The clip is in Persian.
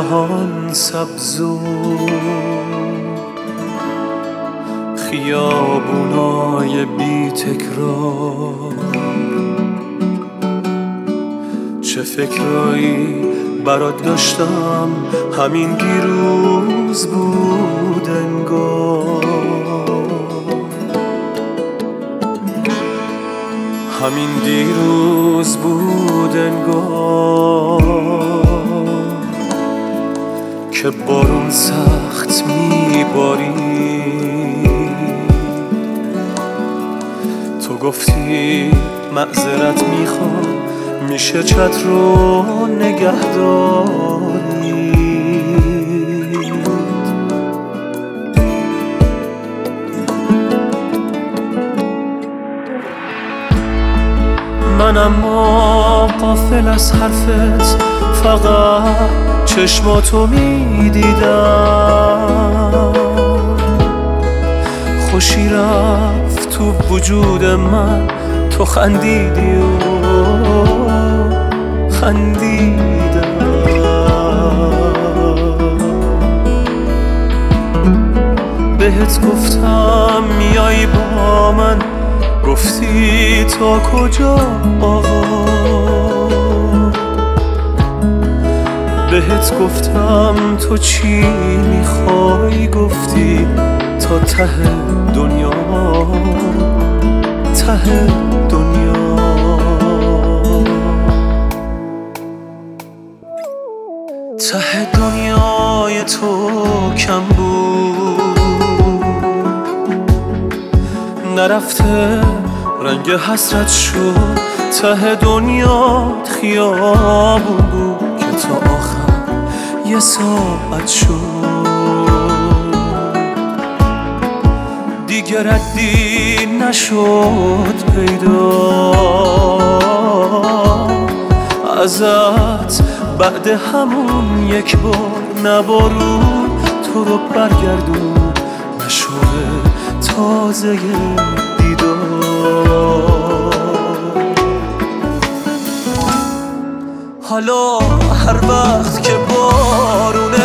جهان سبز و خیابونای بی تکرار، چه فکرایی برات داشتم همین دیروز بود انگار، همین دیروز بود انگار که بارون سخت میباری. تو گفتی معذرت میخوام، میشه چت رو نگهداری. من اما غافل از حرفت فقط چشماتو میدیدم، خوشی رفت تو وجود من، تو خندیدی و خندیدم. بهت گفتم میای با من، گفتی تا کجا آقا. بهت گفتم تو چی میخوای، گفتی تا ته دنیا، ته دنیا. ته دنیای تو کم بود، نرفته رنگ حسرت شد. ته دنیات خیابون بود که تا آخر یه ساعت شد. دیگه ردی نشد پیدا ازت بعد همون یک بار. نبارون تو رو برگردون، نشوره تازه دیدار. حالا هر وقت که بارونه